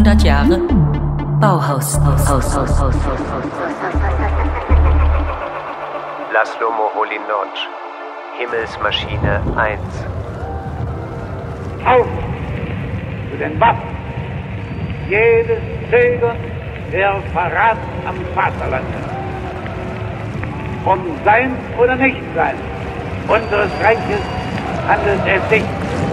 100 Jahre Bauhaus. Laszlo Moholy-Nagy, Himmelsmaschine 1. Auf zu den Waffen! Jedes Zögern wäre Verrat am Vaterland. Um Sein oder Nichtsein unseres Reiches handelt es sich.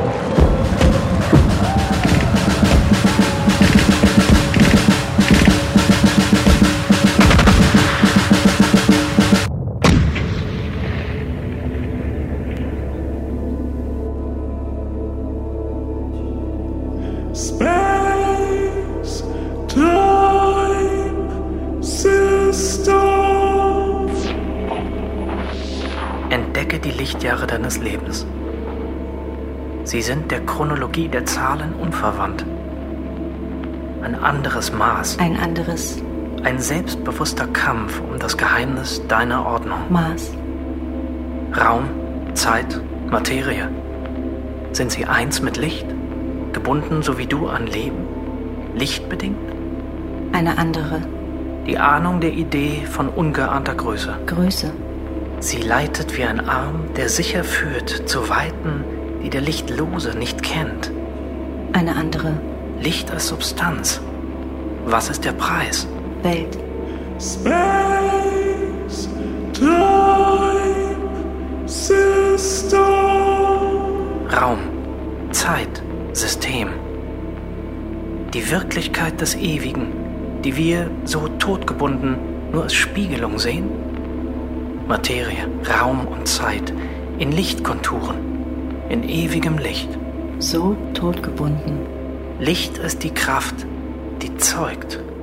Space, Time, System. Entdecke die Lichtjahre deines Lebens. Sie sind der Chronologie der Zahlen unverwandt. Ein anderes Maß. Ein anderes Ein selbstbewusster Kampf um das Geheimnis deiner Ordnung. Maß. Raum, Zeit, Materie. Sind sie eins mit Licht? Gebunden so wie du an Leben? Lichtbedingt? Eine andere Die Ahnung der Idee von ungeahnter Größe. Größe. Sie leitet wie ein Arm, der sicher führt zu Weiten, die der Lichtlose nicht kennt. Eine andere Licht als Substanz. Was ist der Preis? Welt. Space, Time, System. Raum, Zeit, System. Die Wirklichkeit des Ewigen, die wir, so totgebunden, nur als Spiegelung sehen? Materie, Raum und Zeit in Lichtkonturen, in ewigem Licht. So totgebunden. Licht ist die Kraft, die zeugt.